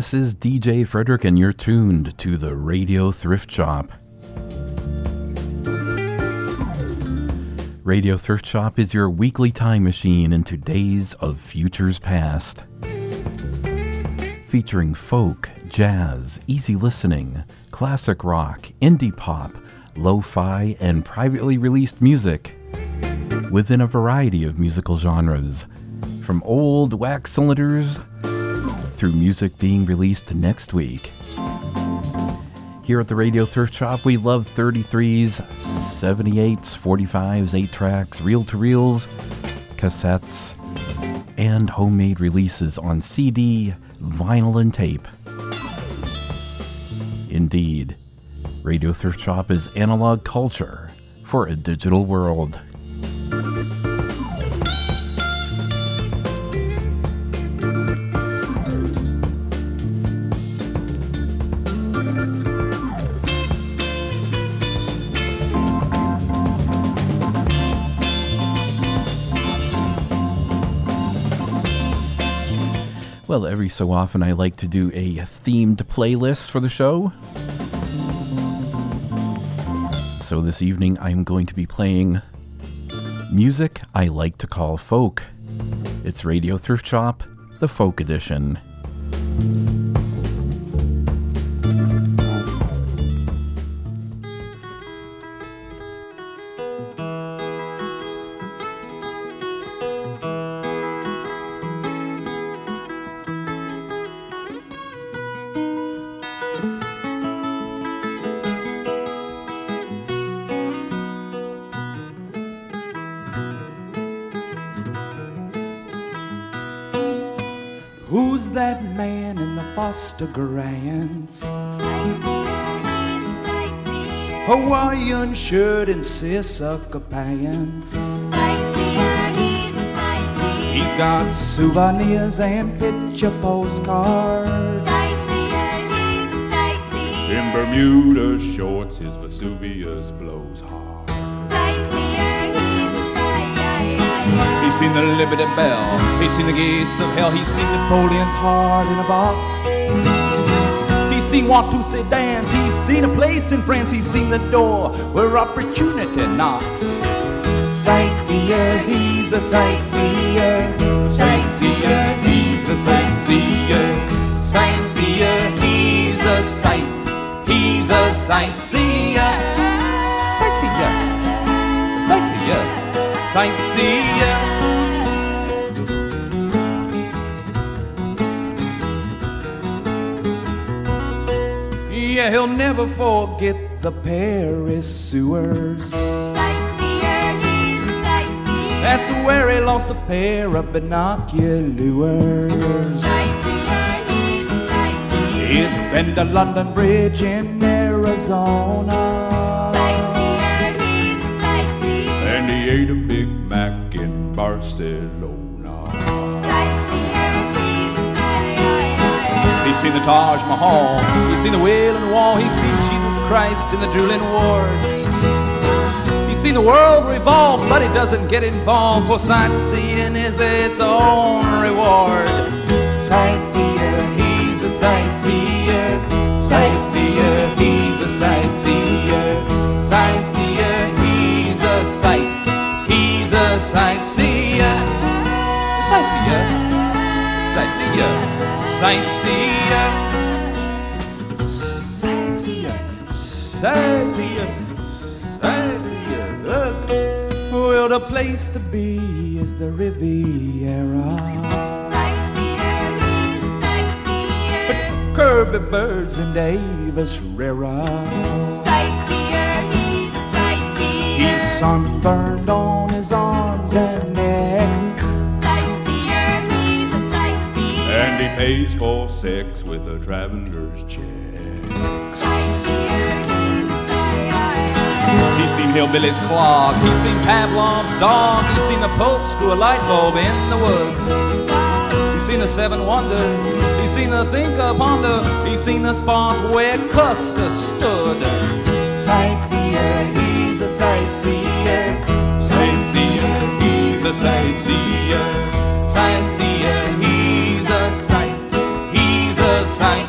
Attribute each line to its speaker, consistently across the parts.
Speaker 1: this is DJ Frederick, and you're tuned to the Radio Thrift Shop. Radio Thrift Shop is your weekly time machine into days of futures past. Featuring folk, jazz, easy listening, classic rock, indie pop, lo-fi, and privately released music within a variety of musical genres, from old wax cylinders through music being released next week. Here at the Radio Thrift Shop, we love 33s, 78s, 45s, 8-tracks, reel-to-reels, cassettes, and homemade releases on CD, vinyl, and tape. Indeed, Radio Thrift Shop is analog culture for a digital world. Well, every so often I like to do a themed playlist for the show. So this evening I'm going to be playing music I like to call folk. It's Radio Thrift Shop, the Folk Edition.
Speaker 2: Who's that man in the Foster Grants? Hawaiian shirt and seersucker pants. He's got souvenirs and picture postcards. In Bermuda shorts, his Vesuvius blows hard. He's seen the Liberty Bell, he's seen the gates of hell, he's seen Napoleon's heart in a box. He's seen Watusi dance, he's seen a place in France, he's seen the door where opportunity knocks. Sightseer, he's a sightseer. Sightseer, he's a sightseer. Sightseer, he's a sight. He's a sightseer. Sightseer. Sightseer. Sightseer. Yeah, he'll never forget the Paris sewers.
Speaker 3: Sightseer, he's a sightseer.
Speaker 2: That's where he lost a pair of binoculars.
Speaker 3: Sightseer, he's a sightseer.
Speaker 2: He's been to London Bridge in Arizona.
Speaker 3: Sightseer, he's a sightseer.
Speaker 2: And he ate a Big Mac in Barcelona. He's seen the Taj Mahal, he's seen the Wailing Wall, he's seen Jesus Christ in the drooling wards. He's seen the world revolve, but he doesn't get involved, for sightseeing is its own reward. Sightseer, he's a sightseer. Sightseer, he's a sightseer. Sightseer, he's a sight. He's a sightseer. Sightseer. Sightseer. Sightseer, sightseer, sightseer, sightseer. Well, the place to be is the Riviera.
Speaker 3: Sightseer, he's a sightseer.
Speaker 2: Kirby Birds and Davis Rera.
Speaker 3: Sightseer, he's a sightseer.
Speaker 2: He's sunburned on his arms and neck. And he pays for sex with a traveler's check. He's seen hillbillies clog, he's seen Pavlov's dog, he's seen the Pope screw a light bulb in the woods. He's seen the Seven Wonders, he's seen the Thinker Ponder, he's seen the spot where Custer stood. Sightseer, he's a sightseer. Sightseer, he's a sightseer. Sightseer, he's a sight. He's a sight.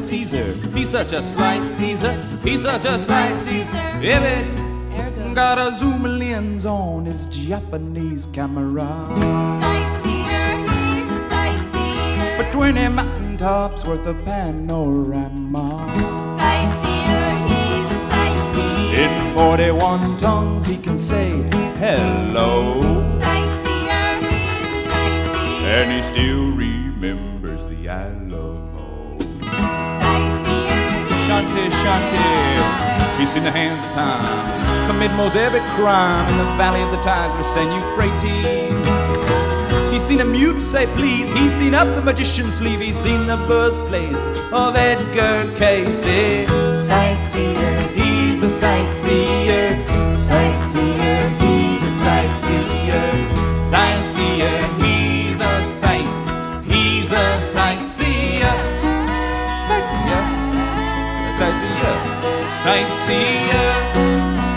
Speaker 2: Caesar. He's such a slight Caesar. He's such a slight Caesar. Every got a zoom lens on his Japanese camera.
Speaker 3: Sightseer, he's a sightseer.
Speaker 2: For 20 mountaintops worth of panorama.
Speaker 3: Sightseer, he's a sightseer.
Speaker 2: In 41 tongues he can say hello.
Speaker 3: Sightseer, he's a sightseer.
Speaker 2: And he still remembers the Alamo.
Speaker 3: Sightseer,
Speaker 2: Shanti, Shanti. He's seen the hands of time commit most every crime in the valley of the Tigris and Euphrates. He's seen a mute say please. He's seen up the magician's sleeve. He's seen the birthplace of Edgar Cayce. Sightseer, he's a sightseer. Sightseer, he's a sightseer. Sightseer, he's a sight. He's a sightseer. Sightseer, sightseer, sightseer.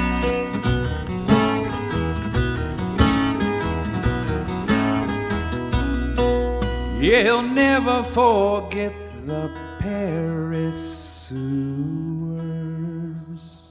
Speaker 2: Yeah, he'll never forget the Paris sewers.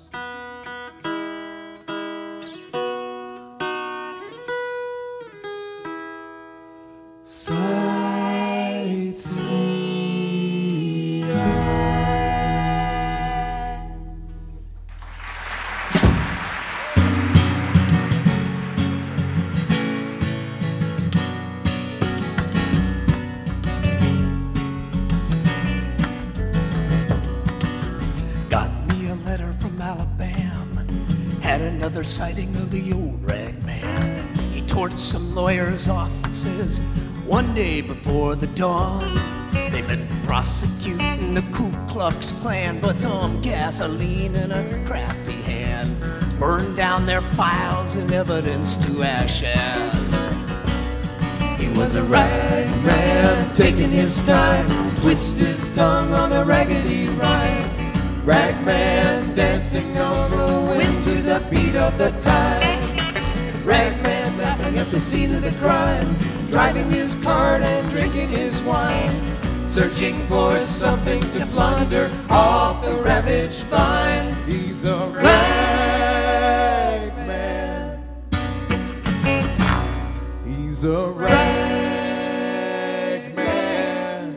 Speaker 4: Another sighting of the old rag man. He torched some lawyers' offices one day before the dawn. They've been prosecuting the Ku Klux Klan, but some gasoline in a crafty hand burned down their files and evidence to ashes. He was a rag man, taking his time, twist his tongue on a raggedy rhyme. Rag man dancing on the wind to the beat of the time. Rag man laughing at the scene of the crime, driving his cart and drinking his wine, searching for something to plunder off the ravaged vine. He's a rag man. He's a rag man.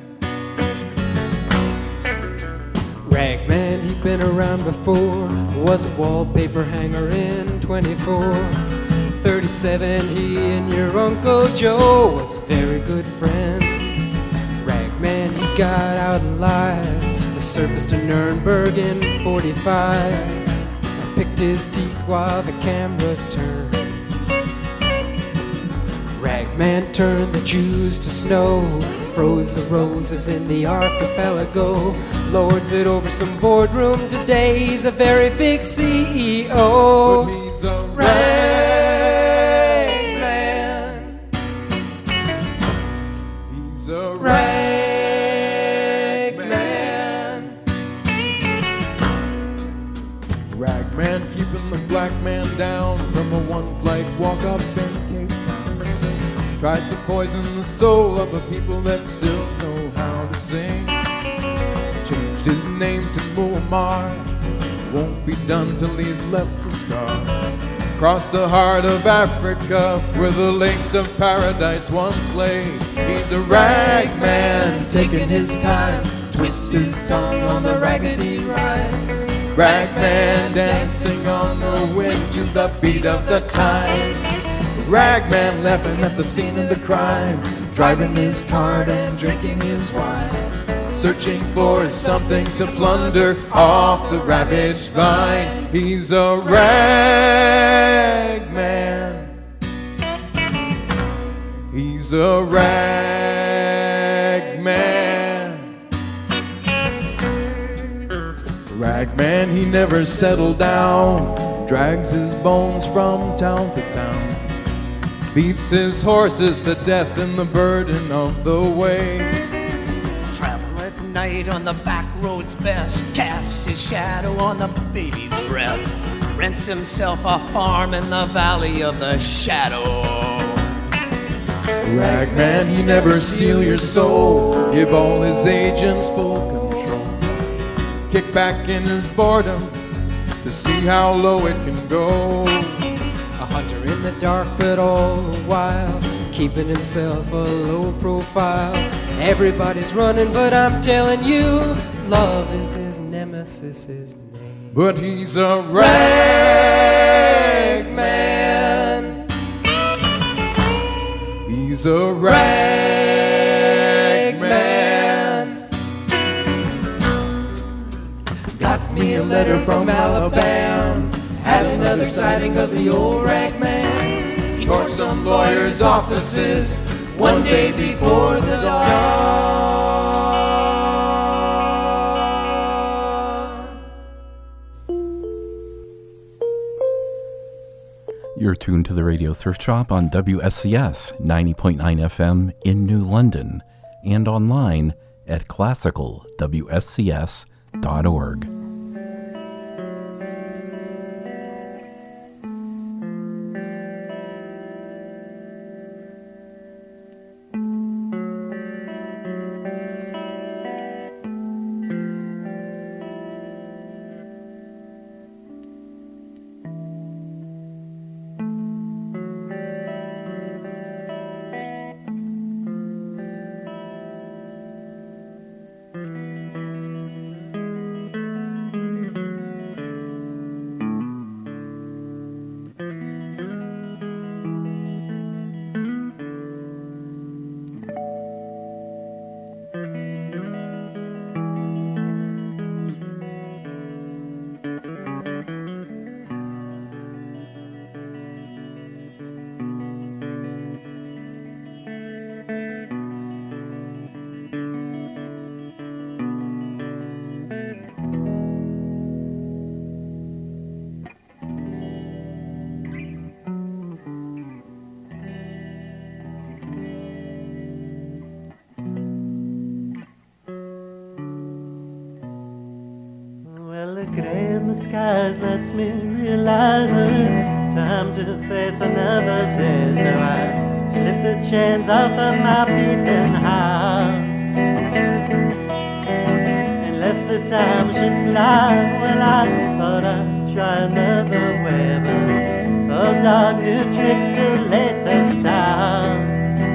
Speaker 4: Rag man, he'd been around before, was a wallpaper hanger in 24. 37, he and your Uncle Joe was very good friends. Ragman, he got out alive, the surface to Nuremberg in 45. Picked his teeth while the cameras turned. Ragman turned the Jews to snow, froze the roses in the archipelago, lords it over some boardroom today. He's a very big CEO. But he's a ragman. He's a ragman. Ragman keeping the black man down from a one-flight walk-up in Cape Town. Tries to poison the soul of the people that still know how to sing. Changed his name to Muammar. Won't be done till he's left the scar. Across the heart of Africa, where the lakes of paradise once lay. He's a rag man, taking his time, twist his tongue on the raggedy rhyme. Rag man dancing on the wind to the beat of the time. Ragman laughing at the scene of the crime, driving his cart and drinking his wine, searching for something to plunder off the ravaged vine. He's a ragman. He's a ragman. Ragman, he never settled down, drags his bones from town to town, beats his horses to death in the burden of the way. Travel at night on the back roads best, casts his shadow on the baby's breath, rents himself a farm in the valley of the shadow. Ragman, he never steal your soul, give all his agents full control. kick back in his boredom to see how low it can go.
Speaker 5: A hunter in the dark, but all the while keeping himself a low profile. Everybody's running, but I'm telling you, love is his nemesis, his name.
Speaker 4: But he's a rag
Speaker 5: man.
Speaker 4: He's a rag man.
Speaker 5: Got me a letter from Alabama. Had another sighting of the old rag man. He torched some lawyers' offices one day before the dawn.
Speaker 1: You're tuned to the Radio Thrift Shop on WSCS 90.9 FM in New London and online at classicalwscs.org.
Speaker 6: Grey in the skies lets me realize it's time to face another day. So I slip the chains off of my beating heart. Unless the time should fly, well, I thought I'd try another way. But all dark new tricks too late to start.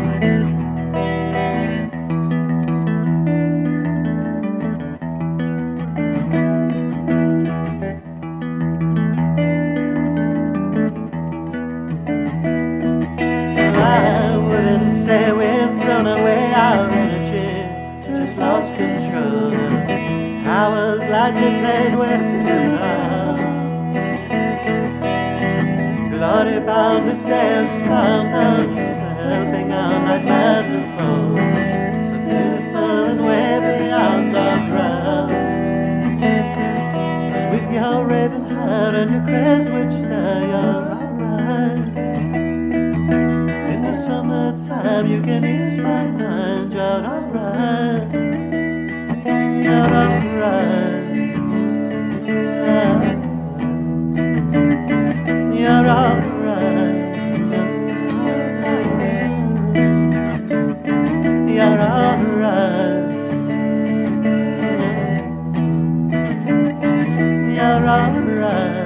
Speaker 6: Say we've thrown away our energy, just lost control of powers lightly played with in the past. Glory bound this day has found us, helping our nightmare to fall, so beautiful and way beyond our grasp. But with your raven hair and your crest which stare, you're alright. Summertime, you can ease my mind. You're alright. You're alright. You're alright. You're alright. You're alright.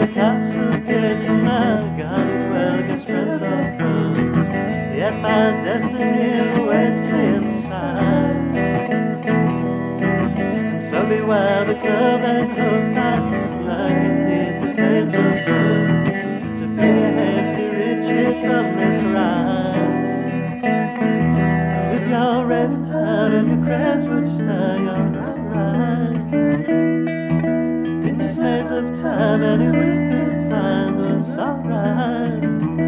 Speaker 6: castle gates and I guarded well against dread or foe. Yet my destiny waits inside. And so beware the clove and hoof that's lying beneath this angel's roof. To pity hasty retreat from this ride. With your raven heart and your crestwood star, you're alright. In this maze of time, any way you find was alright.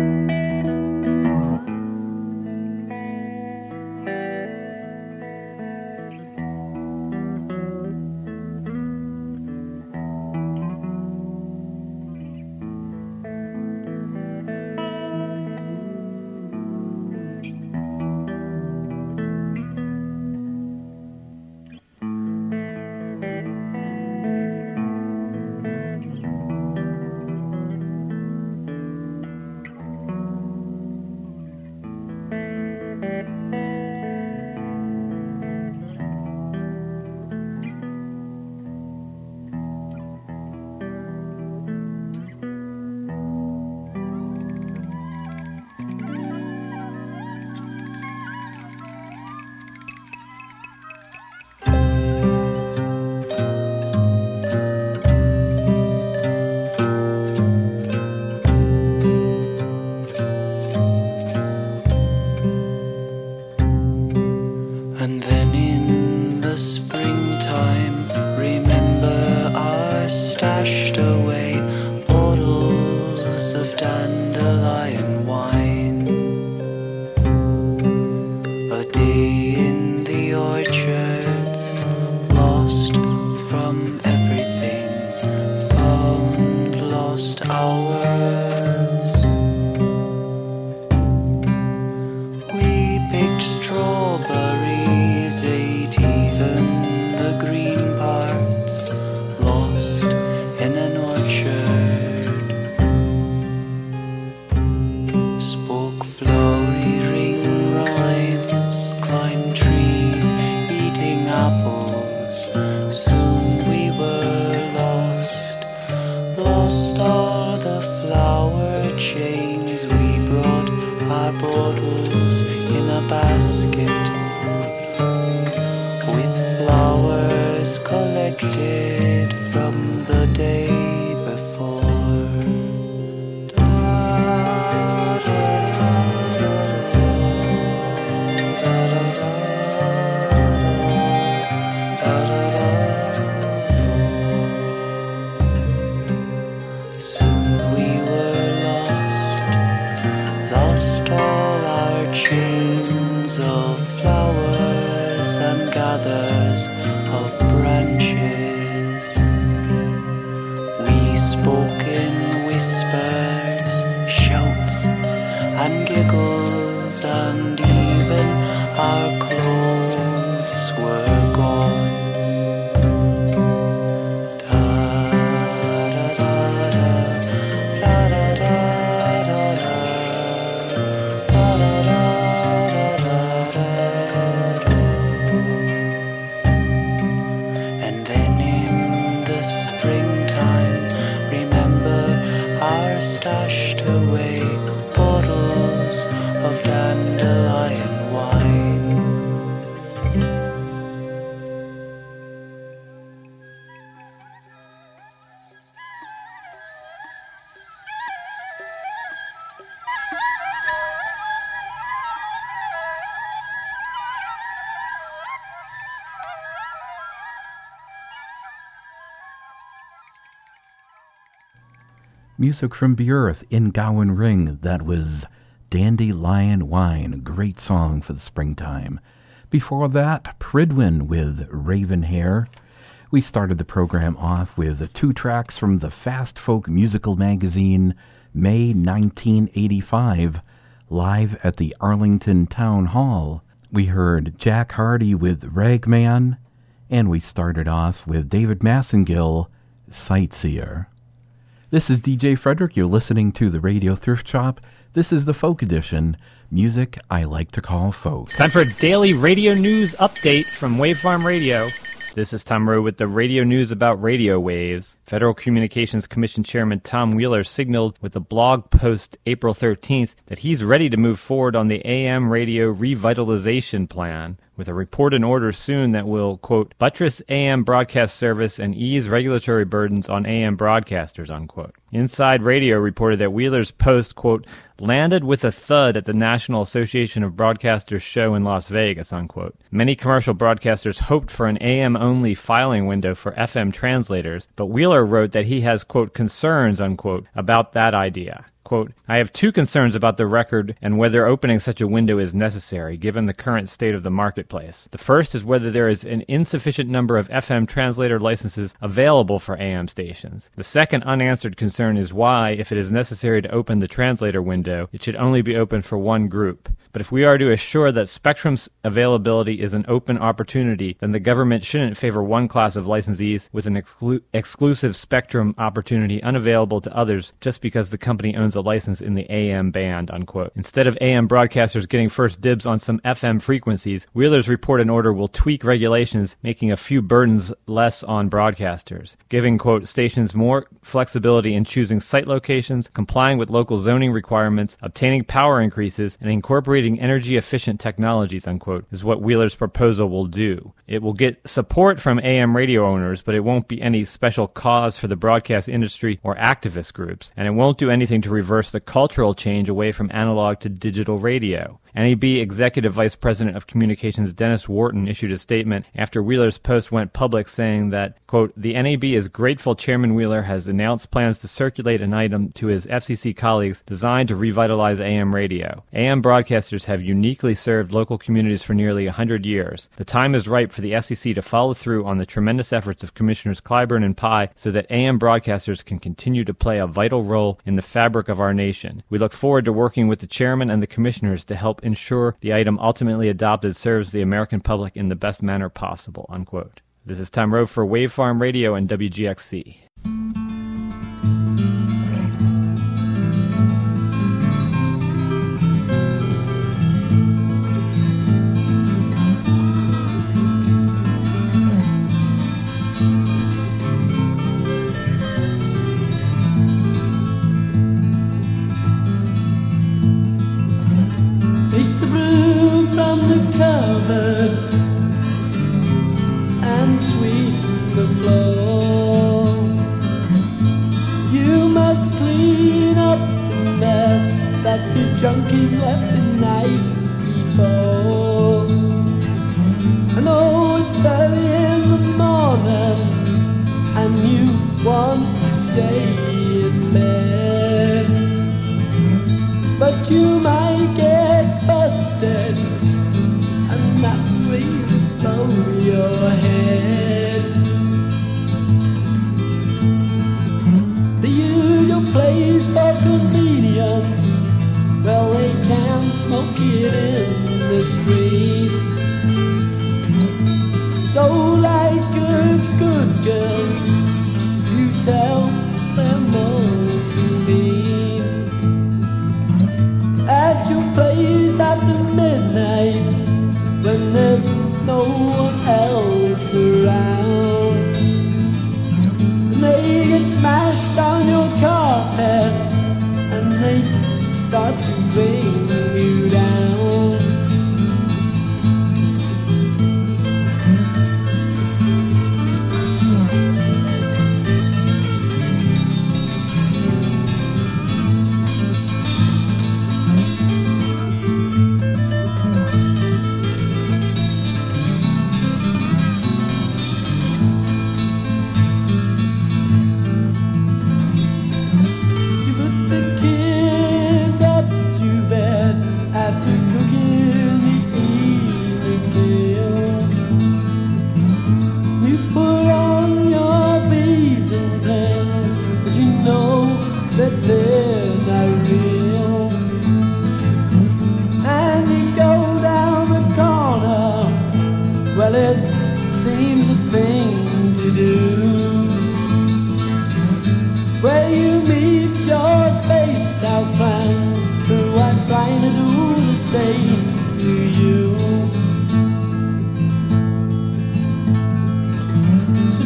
Speaker 1: Music from Björth in Gowan Ring. That was Dandelion Wine, a great song for the springtime. Before that, Pridwin with Raven Hair. We started the program off with 2 tracks from the Fast Folk Musical Magazine, May 1985, live at the Arlington Town Hall. We heard Jack Hardy with Ragman, and we started off with David Massengill, Sightseer. This is DJ Frederick. You're listening to the Radio Thrift Shop. This is the Folk Edition, music I like to call folk.
Speaker 7: Time for a daily radio news update from Wavefarm Radio. This is Tom Rowe with the radio news about radio waves. Federal Communications Commission Chairman Tom Wheeler signaled with a blog post April 13th that he's ready to move forward on the AM radio revitalization plan, with a report and order soon that will, quote, buttress AM broadcast service and ease regulatory burdens on AM broadcasters, unquote. Inside Radio reported that Wheeler's post, quote, landed with a thud at the National Association of Broadcasters show in Las Vegas, unquote. Many commercial broadcasters hoped for an AM-only filing window for FM translators, but Wheeler wrote that he has, quote, concerns, unquote, about that idea. Quote, I have two concerns about the record and whether opening such a window is necessary, given the current state of the marketplace. The first is whether there is an insufficient number of FM translator licenses available for AM stations. The second unanswered concern is why, if it is necessary to open the translator window, it should only be open for one group. But if we are to assure that spectrum's availability is an open opportunity, then the government shouldn't favor one class of licensees with an exclusive spectrum opportunity unavailable to others just because the company owns a license in the AM band, unquote. Instead of AM broadcasters getting first dibs on some FM frequencies, Wheeler's report and order will tweak regulations, making a few burdens less on broadcasters, giving, quote, stations more flexibility in choosing site locations, complying with local zoning requirements, obtaining power increases, and incorporating energy-efficient technologies, unquote, is what Wheeler's proposal will do. It will get support from AM radio owners, but it won't be any special cause for the broadcast industry or activist groups, and it won't do anything to reverse the cultural change away from analog to digital radio. NAB Executive Vice President of Communications Dennis Wharton issued a statement after Wheeler's post went public saying that, quote, the NAB is grateful Chairman Wheeler has announced plans to circulate an item to his FCC colleagues designed to revitalize AM radio. AM broadcasters have uniquely served local communities for nearly 100 years. The time is ripe for the FCC to follow through on the tremendous efforts of Commissioners Clyburn and Pye so that AM broadcasters can continue to play a vital role in the fabric of our nation. We look forward to working with the Chairman and the Commissioners to help ensure the item ultimately adopted serves the American public in the best manner possible, unquote. This is Tom Rowe for Wave Farm Radio and WGXC.
Speaker 6: And sweep the floor. You must clean up the mess that the junkies left the night before. I know it's early in the morning and you want to stay in bed, but you might get busted and that will blow your head. The usual place for convenience, well, they can smoke it in the streets. So like a good girl, you tell them all to leave. At your place after midnight, when there's no one else around, and they get smashed on your carpet and they start to bring you down.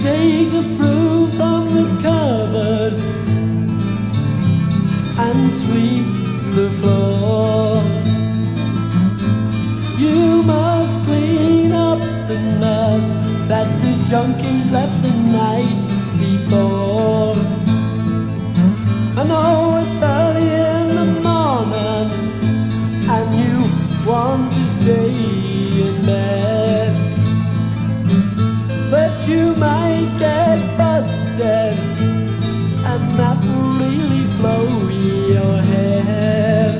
Speaker 6: take a broom from the cupboard and sweep the floor. You must clean up the mess that the junkies left the night before. I know it's early in the morning and you want to stay in bed, but you might get busted and that will really blow your head.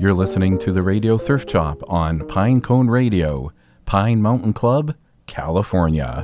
Speaker 1: You're listening to the Radio Thrift Shop on Pine Cone Radio, Pine Mountain Club, California.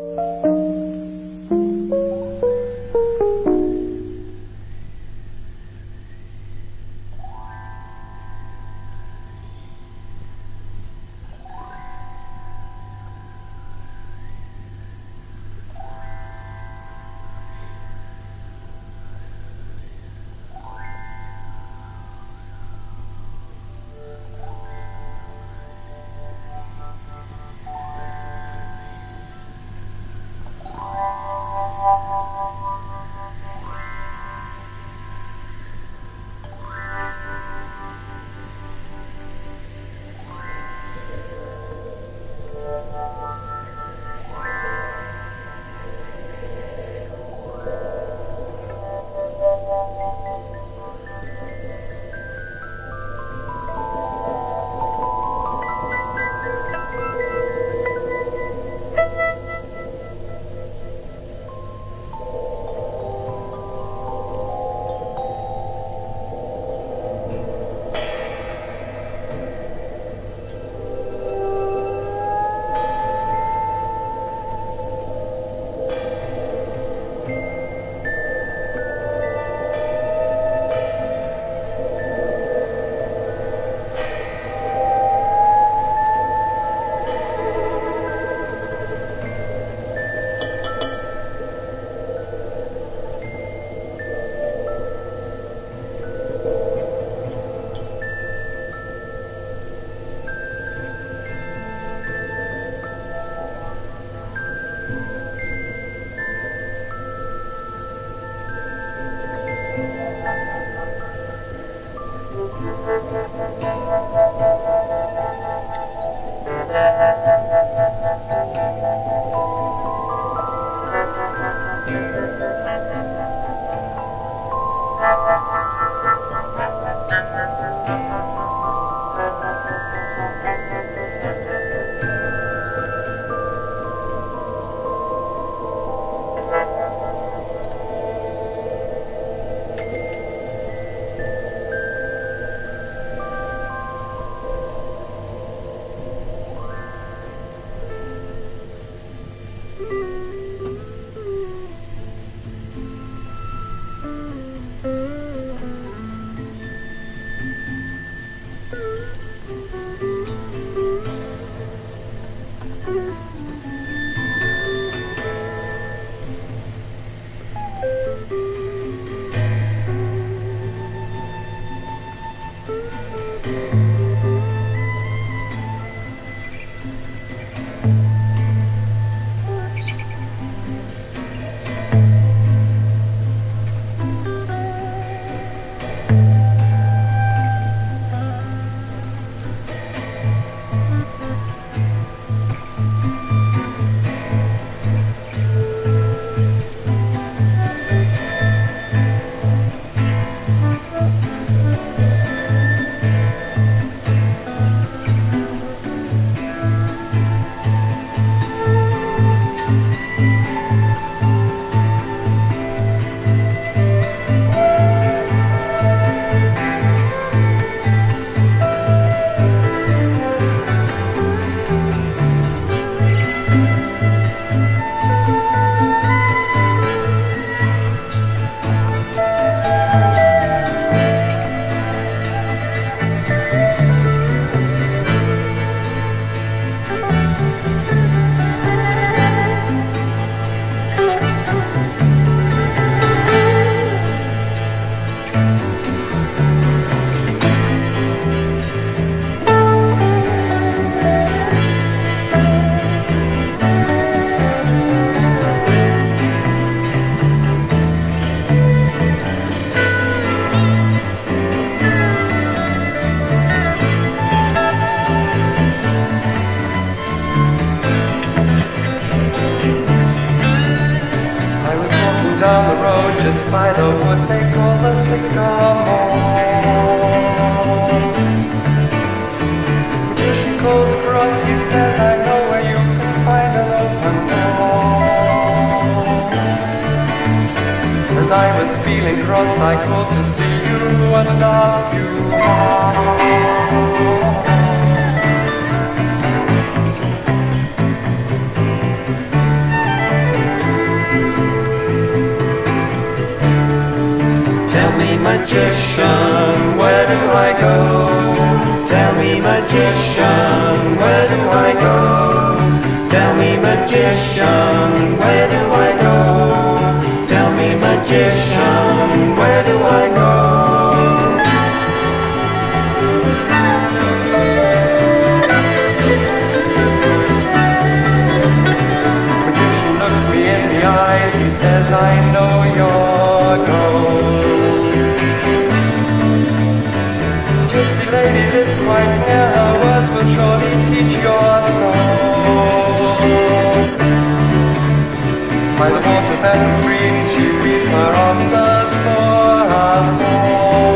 Speaker 8: by the wood they call the sycamore. Till she calls across, he says, I know where you can find an open door. As As I was feeling cross, I called to see you and ask you how.
Speaker 6: Tell me, magician, where do I go? Tell me, magician, where do I go? Tell me, magician, where do I go? Tell me, magician, where do I go?
Speaker 8: Magician looks me in the eyes, he says, I know you're gold. Gypsy lady lives quite near, her words will surely teach your soul. By the waters and the streams, she weaves her answers for her soul.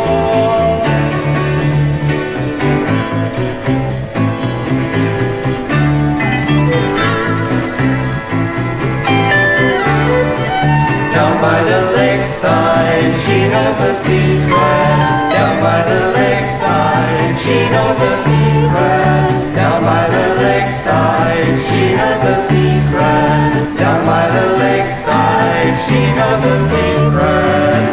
Speaker 6: Down by the lakeside, she knows the secret. Down by the lakeside, she knows the secret. Down by the lakeside, she knows the secret. Down by the lakeside, she knows the secret.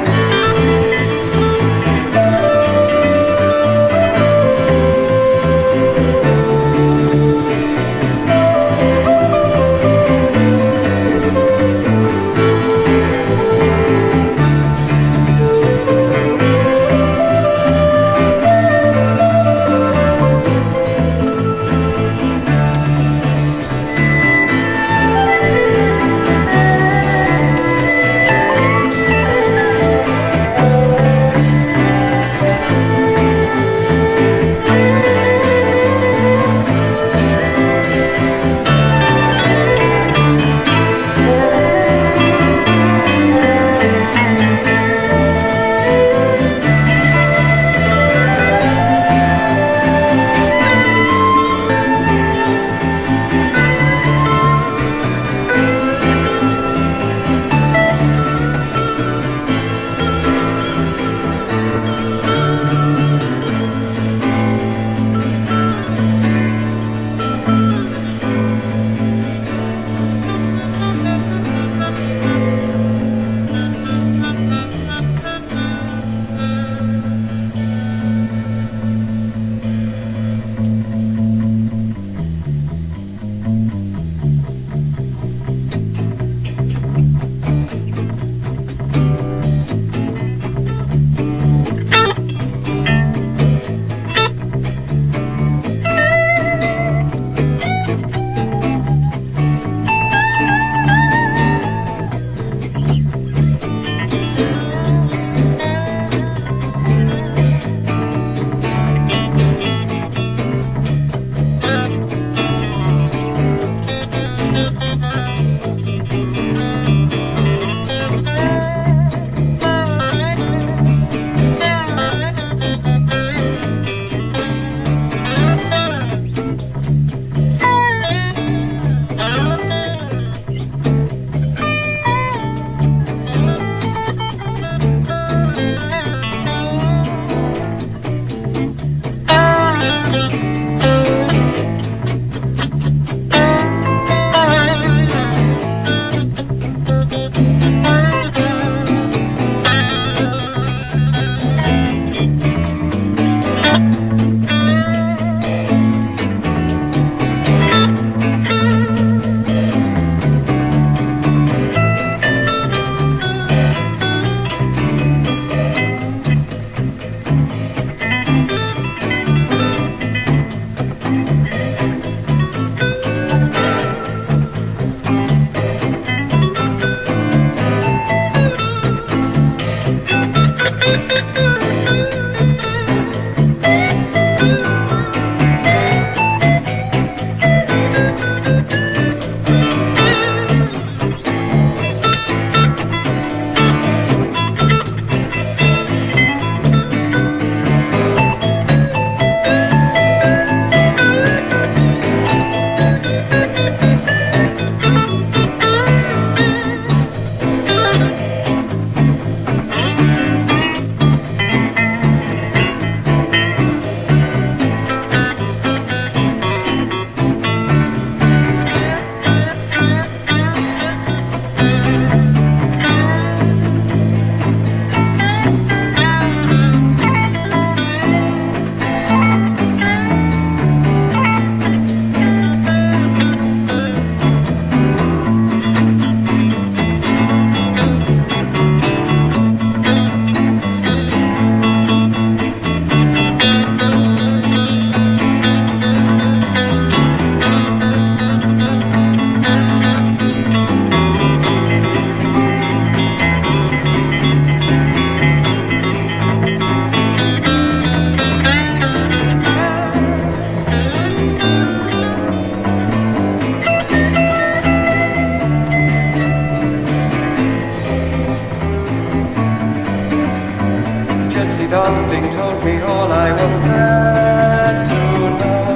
Speaker 8: told me all I wanted to know.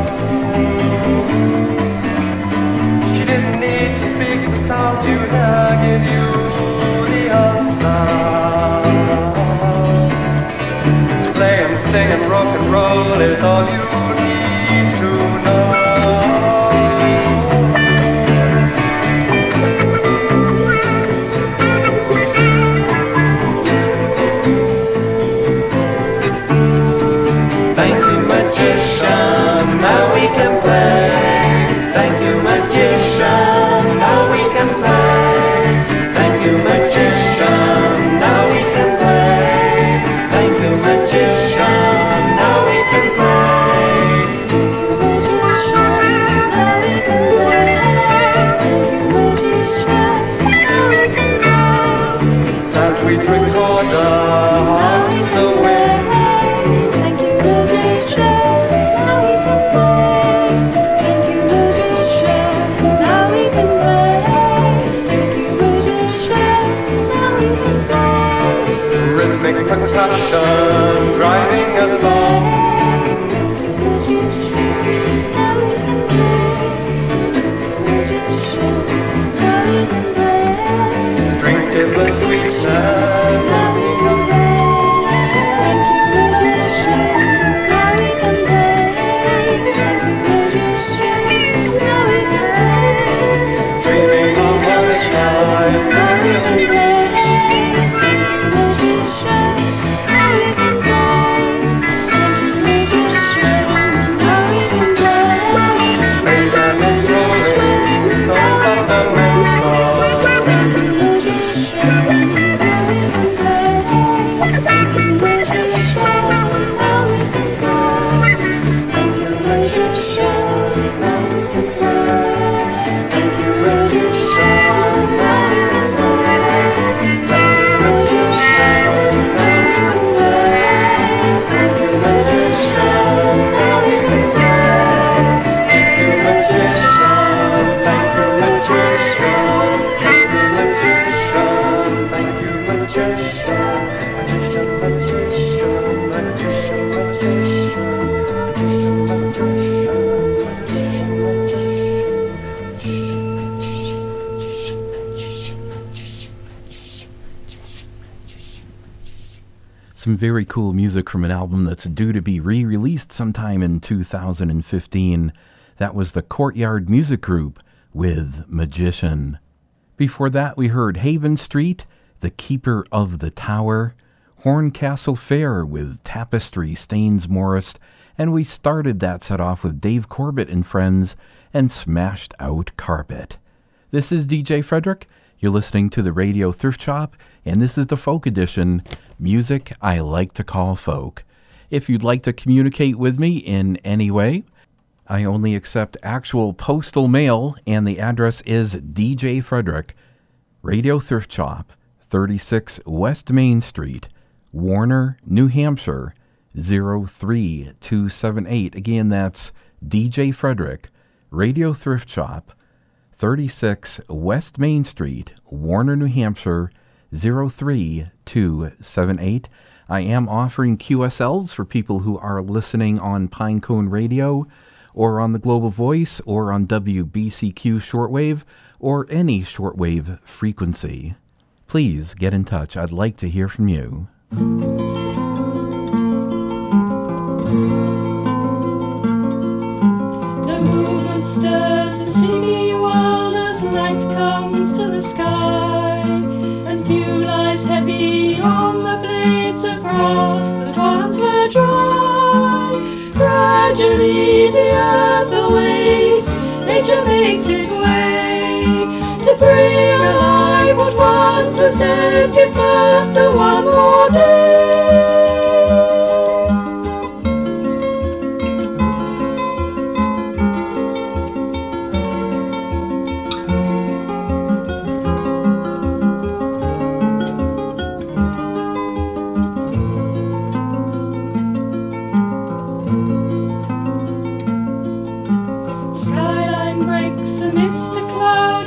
Speaker 8: She didn't need to speak the sounds you hear, give you the answer. To play and sing and rock and roll is all you need to know. Driving us on. Strings give the sweetness. Dreaming of what is life.
Speaker 1: Some very cool music from an album that's due to be re-released sometime in 2015. That was the Courtyard Music Group with Magician. Before that, we heard Haven Street, The Keeper of the Tower, Horncastle Fair with Tapestry Stains Morris, and we started that set off with Dave Corbett and Friends and Smashed Out Carpet. This is DJ Frederick. You're listening to the Radio Thrift Shop, and this is the Folk Edition, music I like to call folk. If you'd like to communicate with me in any way, I only accept actual postal mail, and the address is DJ Frederick, Radio Thrift Shop, 36 West Main Street, Warner, New Hampshire, 03278. Again, that's DJ Frederick, Radio Thrift Shop, 36 West Main Street, Warner, New Hampshire, 03278. I am offering QSLs for people who are listening on Pinecone Radio or on the Global Voice or on WBCQ shortwave or any shortwave frequency. Please get in touch. I'd like to hear from you.
Speaker 9: The movement stirs the sleepy world as light comes to the sky, and dew lies heavy on the blades of grass that once were dry. Gradually the earth awakes, nature makes its way to bring alive what once was dead, give birth to one more day.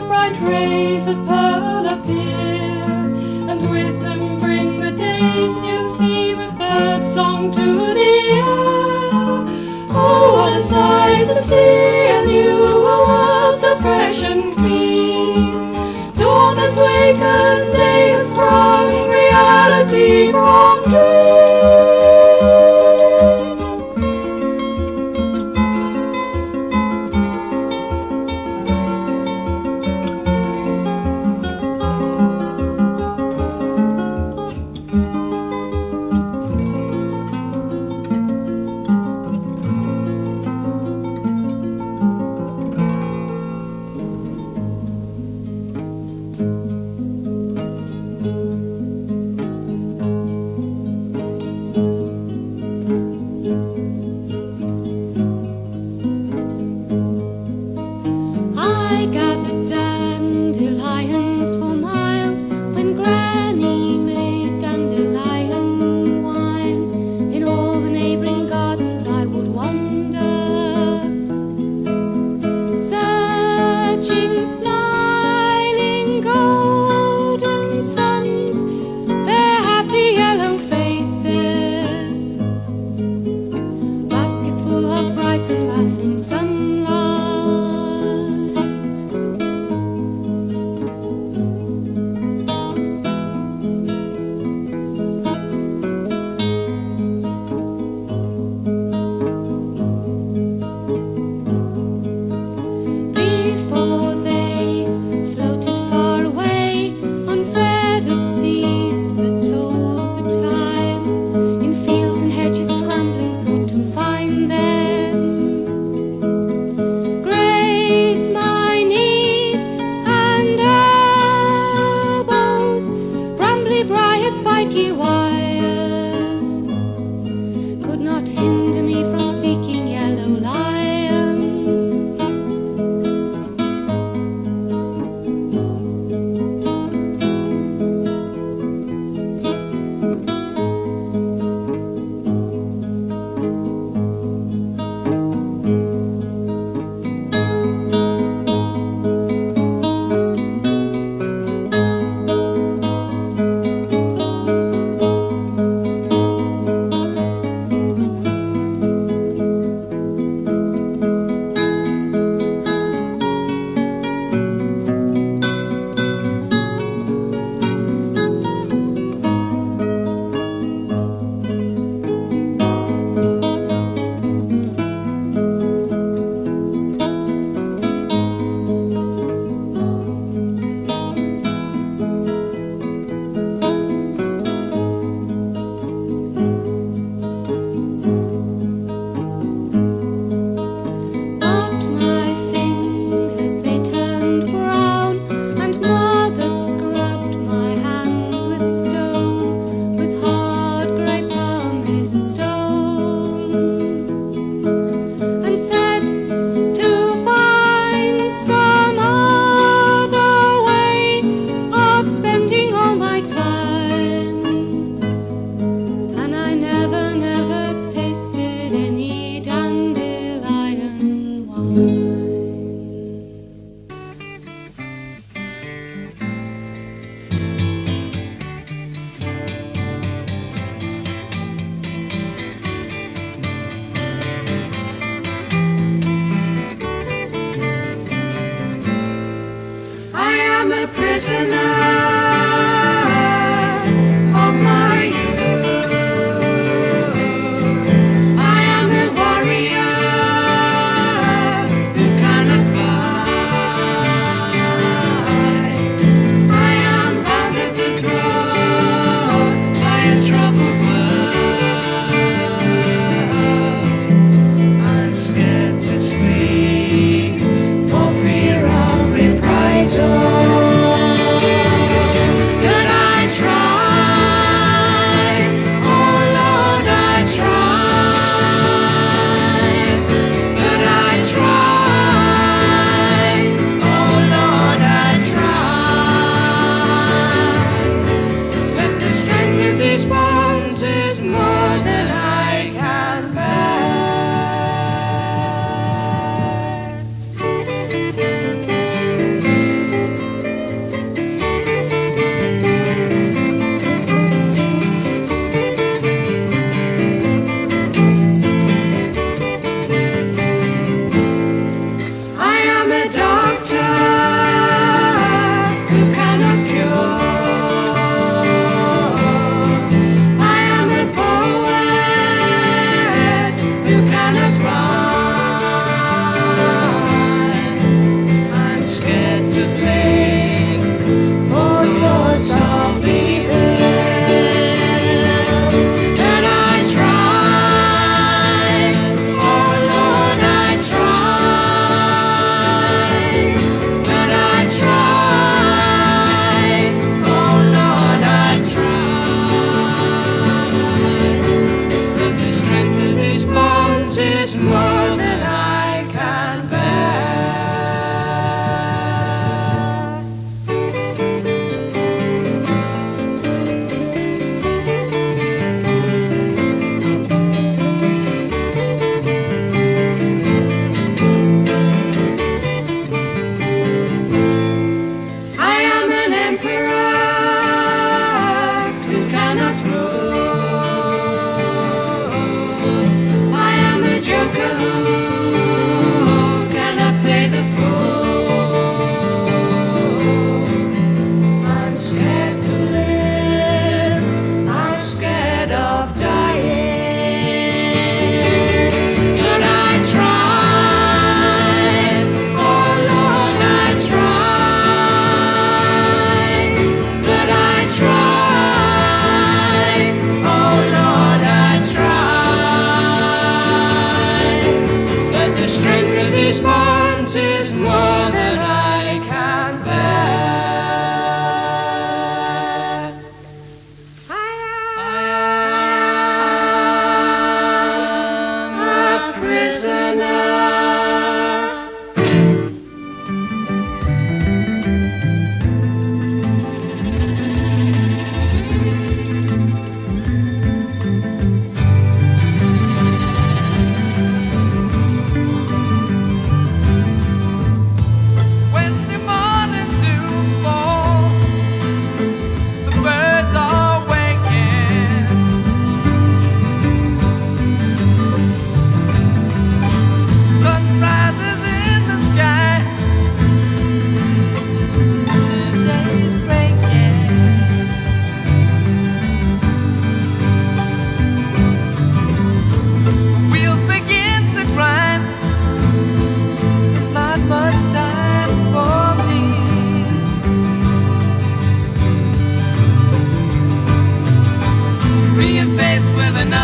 Speaker 9: Rays of pearl appear, and with them bring the day's new awakened days from reality, from dream.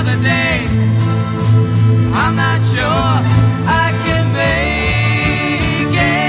Speaker 2: another day. I'm not sure I can make it.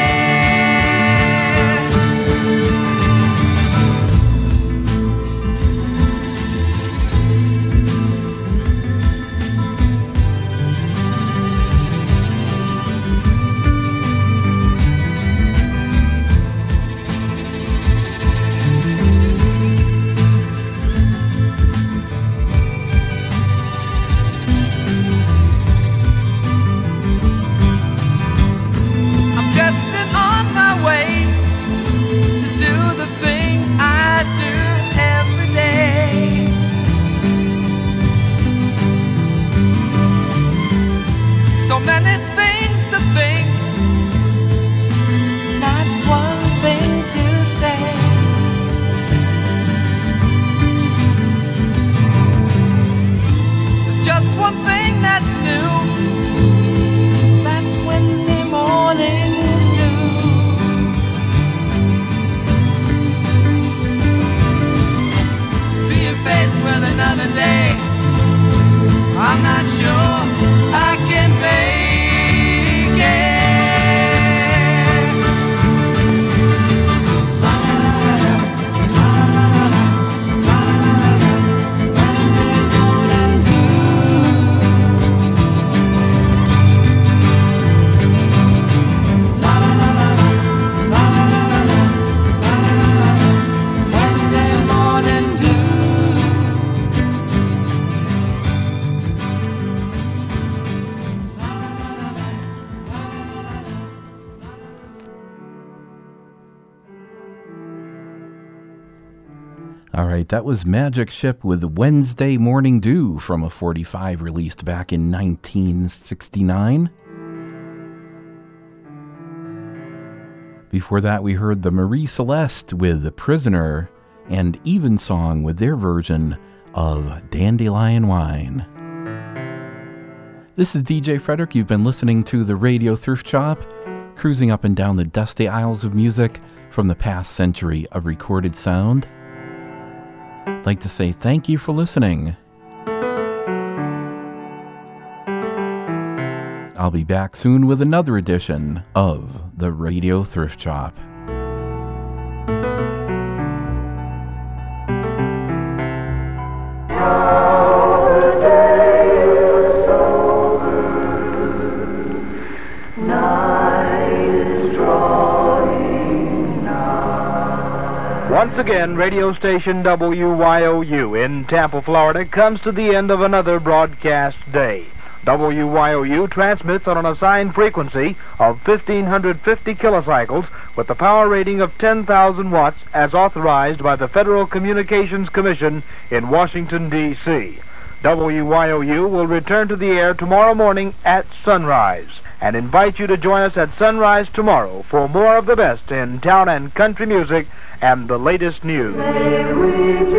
Speaker 2: I'm not sure I can make it. Wednesday morning too.
Speaker 1: All right, that was Magic Ship with Wednesday Morning Dew from a 45 released back in 1969. Before that, we heard the Marie Celeste with The Prisoner and Evensong with their version of Dandelion Wine. This is DJ Frederick. You've been listening to the Radio Thrift Shop, cruising up and down the dusty aisles of music from the past century of recorded sound. I'd like to say thank you for listening. I'll be back soon with another edition of the Radio Thrift Shop.
Speaker 10: Once again, radio station WYOU in Tampa, Florida, comes to the end of another broadcast day. WYOU transmits on an assigned frequency of 1,550 kilocycles with the power rating of 10,000 watts as authorized by the Federal Communications Commission in Washington, D.C. WYOU will return to the air tomorrow morning at sunrise and invite you to join us at sunrise tomorrow for more of the best in town and country music and the latest news.